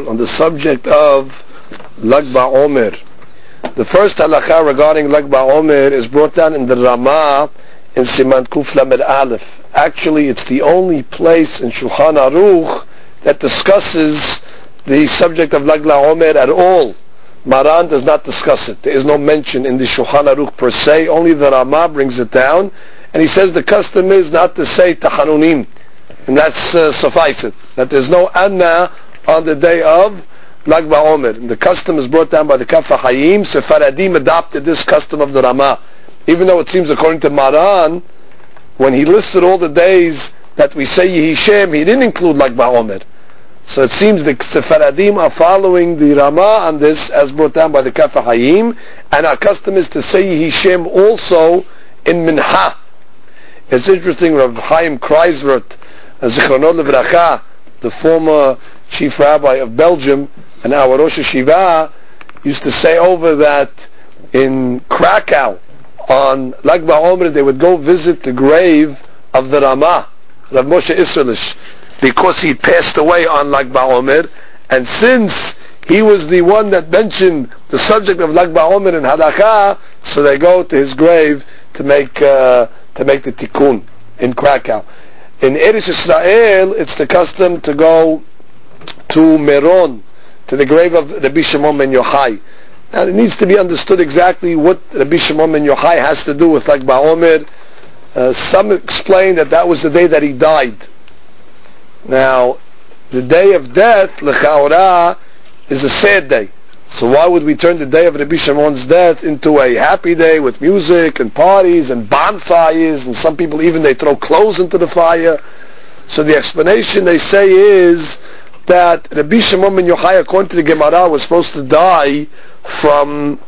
on the subject of Lag BaOmer. The first halakha regarding Lag BaOmer is brought down in the Ramah in Siman Kuf Lamed Aleph. Actually, it's the only place in Shulchan Aruch that discusses the subject of Lag BaOmer at all. Maran does not discuss it. There is no mention in the Shulchan Aruch per se. Only the Ramah brings it down, and he says the custom is not to say Tahanunim, and that's suffice it. That there's no Anna on the day of Lag BaOmer. And the custom is brought down by the Kaf HaChaim. Sephardim adopted this custom of the Ramah, even though it seems according to Maran, when he listed all the days that we say Yehi Shem, he didn't include Lag BaOmer. So it seems the Sephardim are following the Ramah on this, as brought down by the Kaf HaChaim, and our custom is to say Yehi Shem also in Minha. It's interesting, Rav Chaim Kreisrot, Zichrono Livracha, the former chief rabbi of Belgium and our Rosh Hashiva, used to say over that in Krakow on Lag BaOmer they would go visit the grave of the Ramah, Rav Moshe Isserlish, because he passed away on Lag BaOmer, and since he was the one that mentioned the subject of Lag BaOmer in Halakha, so they go to his grave to make the tikkun in Krakow. In Eretz Yisrael, it's the custom to go to Meron, to the grave of Rabbi Shimon ben Yochai. Now, it needs to be understood exactly what Rabbi Shimon ben Yochai has to do with Lag BaOmer. Some explain that was the day that he died. Now, the day of death, L'chaora, is a sad day. So why would we turn the day of Rabbi Shimon's death into a happy day with music and parties and bonfires, and some people even they throw clothes into the fire? So the explanation they say is that Rabbi Shimon ben Yochai, according to the Gemara, was supposed to die from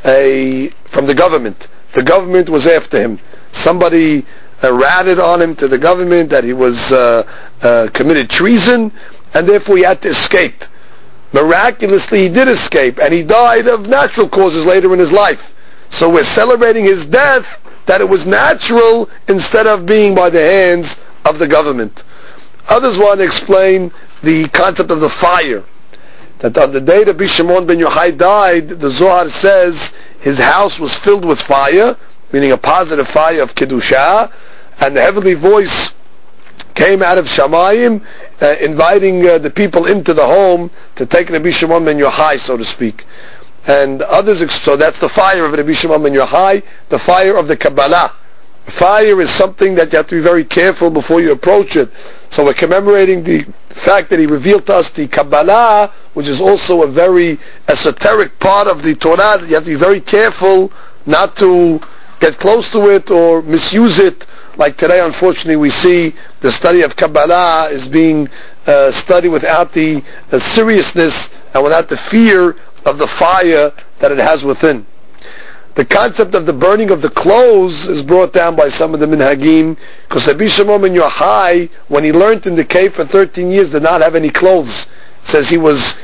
the government. The government was after him. Somebody ratted on him to the government that he was committed treason, and therefore he had to escape. Miraculously, he did escape, and he died of natural causes later in his life. So we're celebrating his death that it was natural instead of being by the hands of the government. Others want to explain the concept of the fire. That on the day that Rabbi Shimon ben Yochai died, the Zohar says his house was filled with fire, meaning a positive fire of Kedusha, and the heavenly voice came out of Shamayim, inviting the people into the home to take Rabbi Shimon ben Yochai, so to speak. And others, so that's the fire of Rabbi Shimon ben Yochai, the fire of the Kabbalah. Fire is something that you have to be very careful before you approach it. So we're commemorating the fact that he revealed to us the Kabbalah, which is also a very esoteric part of the Torah, that you have to be very careful not to get close to it or misuse it. Like today, unfortunately, we see the study of Kabbalah is being studied without the seriousness and without the fear of the fire that it has within. The concept of the burning of the clothes is brought down by some of the minhagim, because Rabbi Shimon ben Yochai, when he learned in the cave for 13 years, did not have any clothes. It says he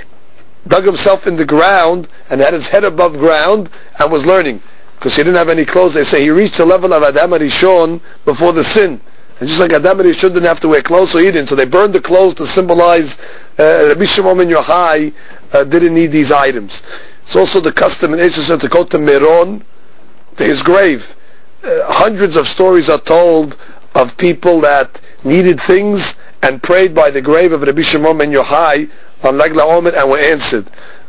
dug himself in the ground and had his head above ground and was learning. Because he didn't have any clothes, they say he reached the level of Adam HaRishon before the sin. And just like Adam HaRishon didn't have to wear clothes, so he didn't. So they burned the clothes to symbolize Rabbi Shimon ben Yochai didn't need these items. It's also the custom in Israel to go to Meron, to his grave. Hundreds of stories are told of people that needed things and prayed by the grave of Rabbi Shimon ben Yochai on Lag BaOmer and were answered.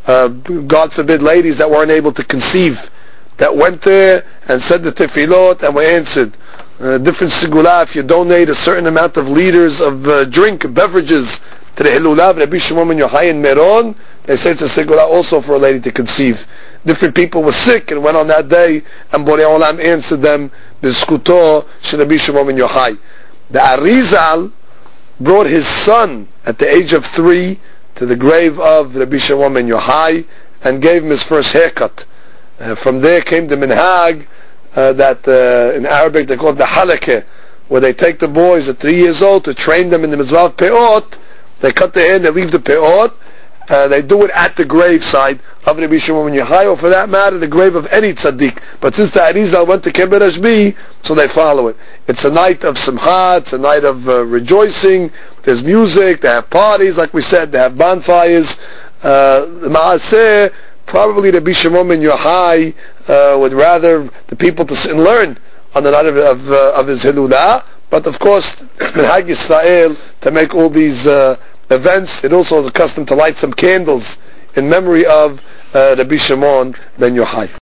God forbid, ladies that weren't able to conceive, that went there and said the tefillot and were answered. Different sigula, if you donate a certain amount of liters of beverages to the Hilulah of Rabbi Shimon ben Yochai in Meron, they say it's a sigula also for a lady to conceive. Different people were sick and went on that day, and Borei Olam answered them, B'zkuto shel Rabbi Shimon ben Yochai. The Arizal brought his son at the age of 3 to the grave of Rabbi Shimon ben Yochai and gave him his first haircut. From there came the minhag that in Arabic they call it the halakeh, where they take the boys at 3 years old to train them in the mitzvah of peot. They cut their hair and they leave the peot. They do it at the graveside of Rabbi Shimon ben Yochai, or for that matter, the grave of any tzaddik. But since the Arizal went to Keber Ashbi, so they follow it. It's a night of simcha, it's a night of rejoicing. There's music, they have parties, like we said, they have bonfires. The Ma'aseh, probably Rabbi Shimon ben Yochai would rather the people to sit and learn on the night of his Hilulah. But of course, it's Minhag Yisrael to make all these events. It also is a custom to light some candles in memory of Rabbi Shimon ben Yochai.